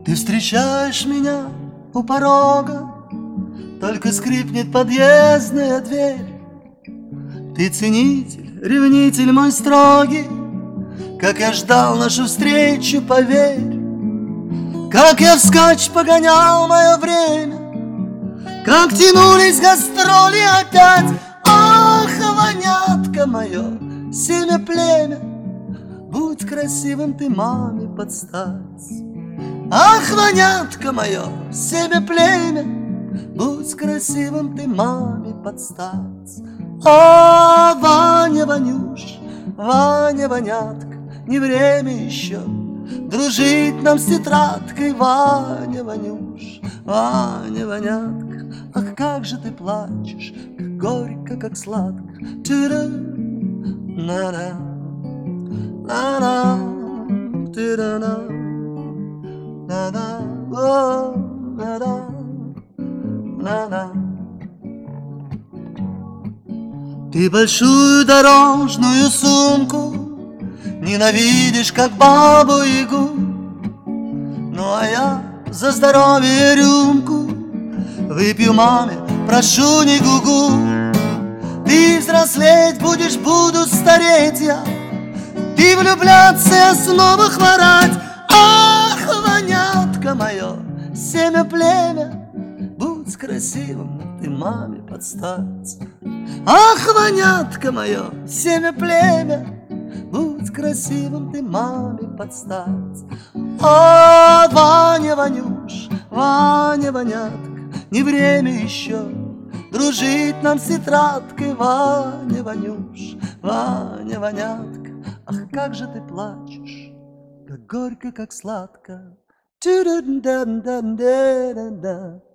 Ты встречаешь меня у порога, только скрипнет подъездная дверь. Ты ценитель, ревнитель мой строгий, как я ждал нашу встречу, поверь. Как я вскачь погонял мое время, как тянулись гастроли опять. Ах, вонятка мое, семя племя, будь красивым ты маме под стать. Ах, вонятка мое, семя племя, будь красивым ты маме под стать. А, Ваня, Ванюш, Ваня, вонятка, не время еще дружить нам с тетрадкой. Ваня, Ванюш, Ваня, вонятка, ах, как же ты плачешь, как горько, как сладко. Тира, на-на, на-на, тира-на, на-на, о, на-на, на-на. Ты большую дорожную сумку ненавидишь, как бабу-ягу. Ну а я за здоровье рюмку выпью маме, прошу, не гугу. Ты взрослеть будешь, буду стареть я, ты влюбляться, я снова хворать. Ах, вонятка мое, семя племя, будь красивым ты маме под стать. Ах, вонятка мое, семя племя, будь красивым ты маме под стать. А, Ваня, Ванюш, Ваня, вонятка, не время еще дружить нам с тетрадкой. Ваня, Ванюш, Ваня, вонятка, ах, как же ты плачешь, как горько, как сладко. Ту-ду-дан-дан-дан-дан-дан.